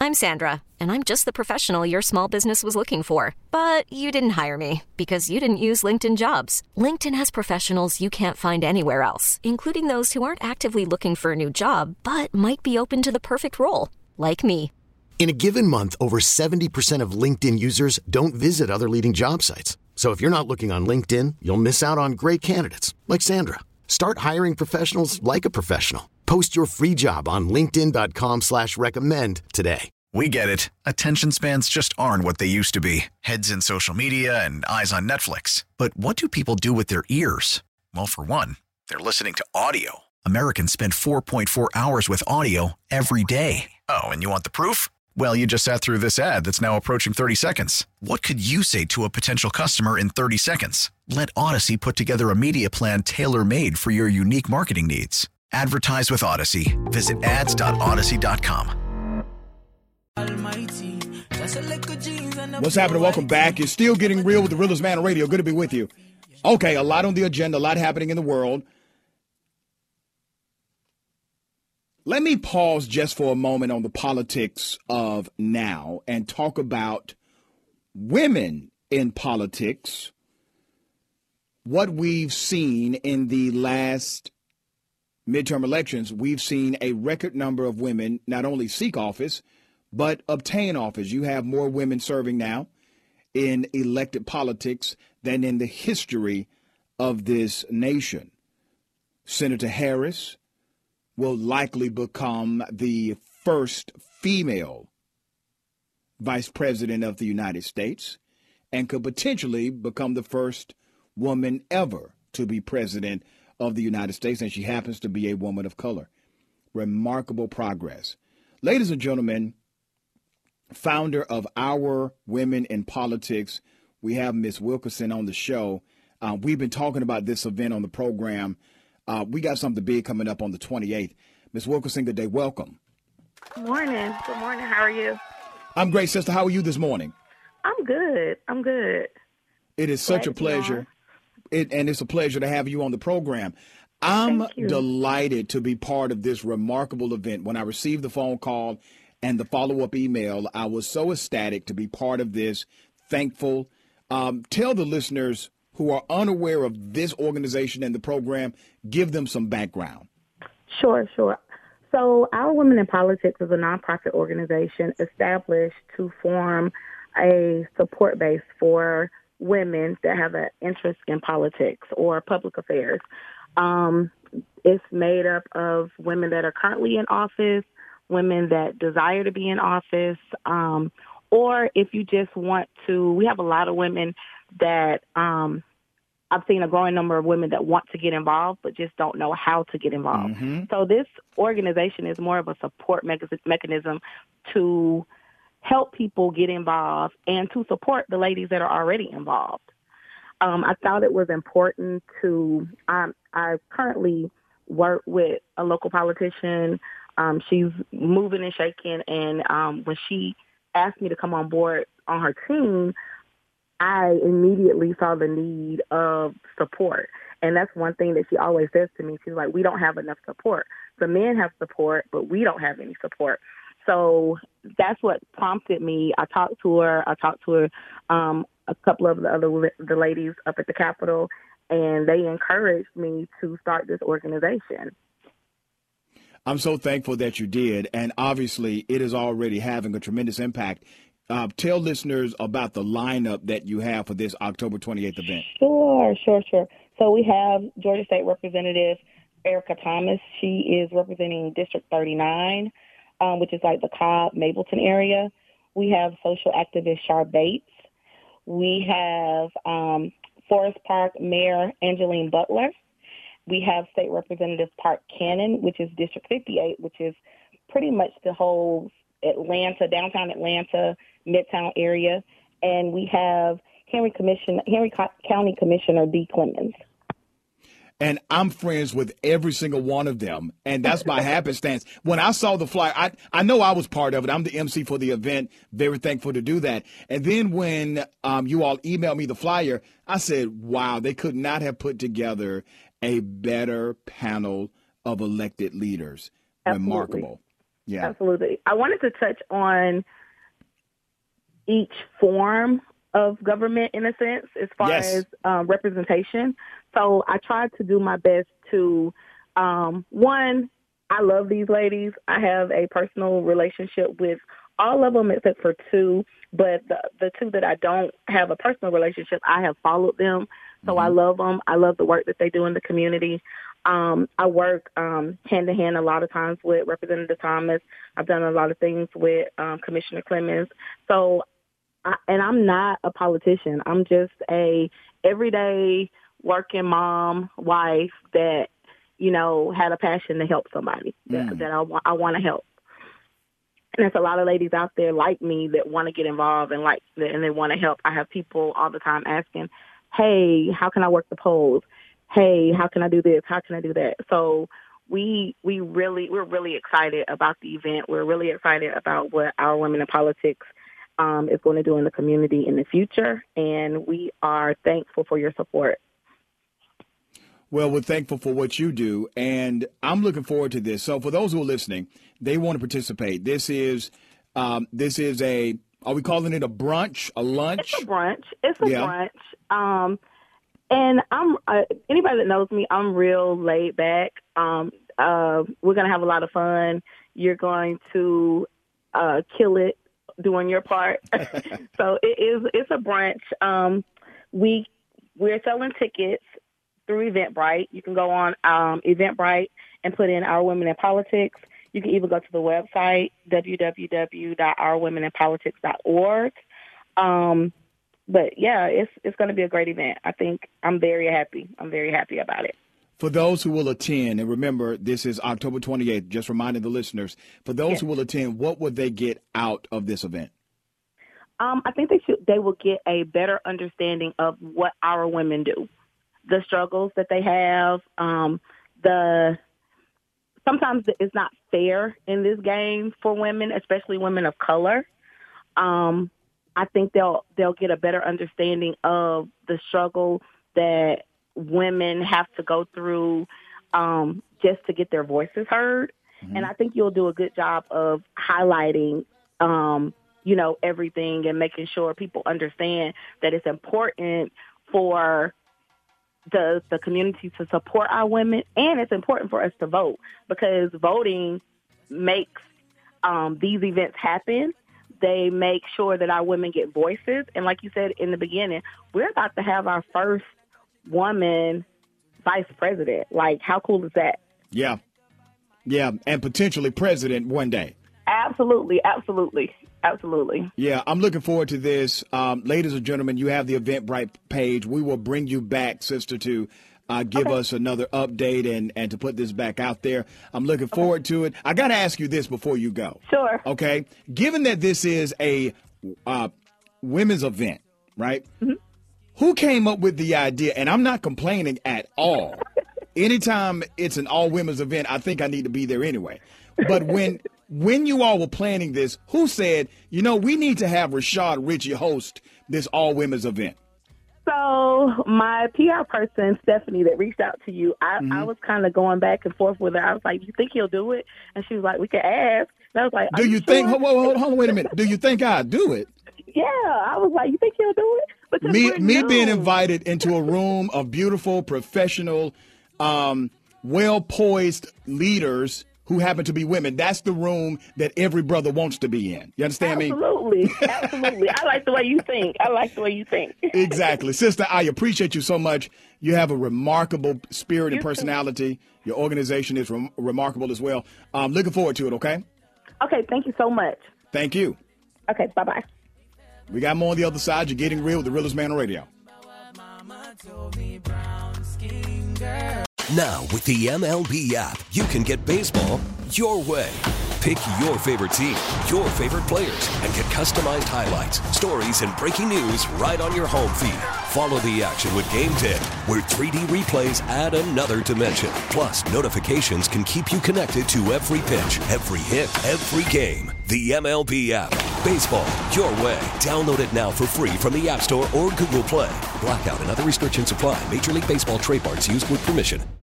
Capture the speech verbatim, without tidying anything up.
I'm Sandra, and I'm just the professional your small business was looking for. But you didn't hire me because you didn't use LinkedIn Jobs. LinkedIn has professionals you can't find anywhere else, including those who aren't actively looking for a new job, but might be open to the perfect role, like me. In a given month, over seventy percent of LinkedIn users don't visit other leading job sites. So if you're not looking on LinkedIn, you'll miss out on great candidates like Sandra. Start hiring professionals like a professional. Post your free job on linkedin dot com slash recommend today. We get it. Attention spans just aren't what they used to be. Heads in social media and eyes on Netflix. But what do people do with their ears? Well, for one, they're listening to audio. Americans spend four point four hours with audio every day. Oh, and you want the proof? Well, you just sat through this ad that's now approaching thirty seconds. What could you say to a potential customer in thirty seconds? Let Odyssey put together a media plan tailor-made for your unique marketing needs. Advertise with Odyssey. Visit ads dot odyssey dot com. What's happening? Welcome back. You're still getting real with the Realest Man on Radio. Good to be with you. Okay, a lot on the agenda, a lot happening in the world. Let me pause just for a moment on the politics of now and talk about women in politics, what we've seen in the last midterm elections. We've seen a record number of women not only seek office, but obtain office. You have more women serving now in elected politics than in the history of this nation. Senator Harris will likely become the first female vice president of the United States and could potentially become the first woman ever to be president of the United States, and she happens to be a woman of color. Remarkable progress. Ladies and gentlemen, founder of Our Women in Politics, we have Miz Wilkerson on the show. Uh, we've been talking about this event on the program. Uh, we got something big coming up on the twenty-eighth. Miz Wilkerson, good day. Welcome. Good morning. Good morning. How are you? I'm great, sister. How are you this morning? I'm good. I'm good. It is such a pleasure. It, and it's a pleasure to have you on the program. I'm delighted to be part of this remarkable event. When I received the phone call and the follow-up email, I was so ecstatic to be part of this, thankful. Um, tell the listeners who are unaware of this organization and the program, give them some background. Sure, sure. So Our Women in Politics is a nonprofit organization established to form a support base for women that have an interest in politics or public affairs. Um, it's made up of women that are currently in office, women that desire to be in office, um, or if you just want to, we have a lot of women that um, I've seen a growing number of women that want to get involved but just don't know how to get involved. Mm-hmm. So this organization is more of a support me- mechanism to help people get involved and to support the ladies that are already involved. Um, I thought it was important to, um, I currently work with a local politician. Um, she's moving and shaking, and um, when she asked me to come on board on her team, I immediately saw the need of support. And that's one thing that she always says to me. She's like, we don't have enough support. The men have support, but we don't have any support. So that's what prompted me. I talked to her. I talked to her, um, a couple of the other the ladies up at the Capitol, and they encouraged me to start this organization. I'm so thankful that you did. And obviously, it is already having a tremendous impact. Uh, tell listeners about the lineup that you have for this October twenty-eighth event. Sure, sure, sure. So we have Georgia State Representative Erica Thomas. She is representing District thirty-nine, um, which is like the Cobb, Mableton area. We have social activist Shar Bates. We have um, Forest Park Mayor Angeline Butler. We have State Representative Park Cannon, which is District fifty-eight, which is pretty much the whole Atlanta, downtown Atlanta, Midtown area. And we have Henry Commission, Henry County Commissioner Dee Clemens. And I'm friends with every single one of them. And that's by happenstance. When I saw the flyer, I, I know I was part of it. I'm the M C for the event. Very thankful to do that. And then when um, you all emailed me the flyer, I said, wow, they could not have put together a better panel of elected leaders. Absolutely. Remarkable. Yeah. Absolutely. I wanted to touch on each form of government, in a sense, as far Yes. as um, representation. So I tried to do my best to, um, one, I love these ladies. I have a personal relationship with all of them except for two, but the, the two that I don't have a personal relationship, I have followed them. So mm-hmm. I love them. I love the work that they do in the community. Um, I work um, hand-in-hand a lot of times with Representative Thomas. I've done a lot of things with um, Commissioner Clemens. So, I, and I'm not a politician. I'm just a everyday working mom, wife that, you know, had a passion to help somebody that, mm. that I, wa- I want to help. And there's a lot of ladies out there like me that want to get involved and like and they want to help. I have people all the time asking, hey, how can I work the polls? Hey, how can I do this? How can I do that? So we we really we're really excited about the event. We're really excited about what Our Women in Politics um, is going to do in the community in the future, and we are thankful for your support. Well, we're thankful for what you do, and I'm looking forward to this. So for those who are listening, they want to participate. This is um, this is a, are we calling it a brunch, a lunch? It's a brunch. It's a yeah. brunch. Um, and I'm uh, anybody that knows me, I'm real laid back. Um, uh, we're going to have a lot of fun. You're going to uh, kill it doing your part. So it is. It's a brunch. Um, we we're selling tickets through Eventbrite. You can go on um, Eventbrite and put in Our Women in Politics. You can even go to the website, w w w dot our women in politics dot org. Um, but, yeah, it's it's going to be a great event. I think I'm very happy. I'm very happy about it. For those who will attend, and remember, this is October twenty-eighth, just reminding the listeners, for those yes. who will attend, what would they get out of this event? Um, I think they should. They will get a better understanding of what our women do, the struggles that they have, um, the sometimes it's not fair in this game for women, especially women of color. Um, I think they'll they'll get a better understanding of the struggle that women have to go through um, just to get their voices heard. Mm-hmm. And I think you'll do a good job of highlighting, um, you know, everything and making sure people understand that it's important for the the community to support our women, and it's important for us to vote because voting makes um, these events happen. They make sure that our women get voices, and like you said in the beginning, we're about to have our first woman vice president. Like, how cool is that? Yeah, yeah, and potentially president one day. Absolutely, absolutely. Absolutely. Yeah, I'm looking forward to this. Um, ladies and gentlemen, you have the Eventbrite page. We will bring you back, sister, to uh, give okay. us another update and, and to put this back out there. I'm looking forward okay. to it. I got to ask you this before you go. Sure. Okay. Given that this is a uh, women's event, right? Mm-hmm. Who came up with the idea? And I'm not complaining at all. Anytime it's an all-women's event, I think I need to be there anyway. But when when you all were planning this, who said, you know, we need to have Rashad Ritchie host this all-women's event? So my P R person, Stephanie, that reached out to you, I, mm-hmm. I was kind of going back and forth with her. I was like, you think he'll do it? And she was like, we can ask. And I was like, do you, you think, sure? hold, hold, hold on, wait a minute. Do you think I'll do it? Yeah. I was like, you think he'll do it? Because me me new. being invited into a room of beautiful, professional, um, well-poised leaders who happen to be women, that's the room that every brother wants to be in. You understand Absolutely. me? Absolutely. Absolutely. I like the way you think. I like the way you think. Exactly. Sister, I appreciate you so much. You have a remarkable spirit and personality. Too. Your organization is re- remarkable as well. I'm looking forward to it, okay? Okay. Thank you so much. Thank you. Okay. Bye-bye. We got more on the other side. You're Getting Real with the Realest Man on Radio. Now, with the M L B app, you can get baseball your way. Pick your favorite team, your favorite players, and get customized highlights, stories, and breaking news right on your home feed. Follow the action with Game Day, where three D replays add another dimension. Plus, notifications can keep you connected to every pitch, every hit, every game. The M L B app. Baseball your way. Download it now for free from the App Store or Google Play. Blackout and other restrictions apply. Major League Baseball trademarks used with permission.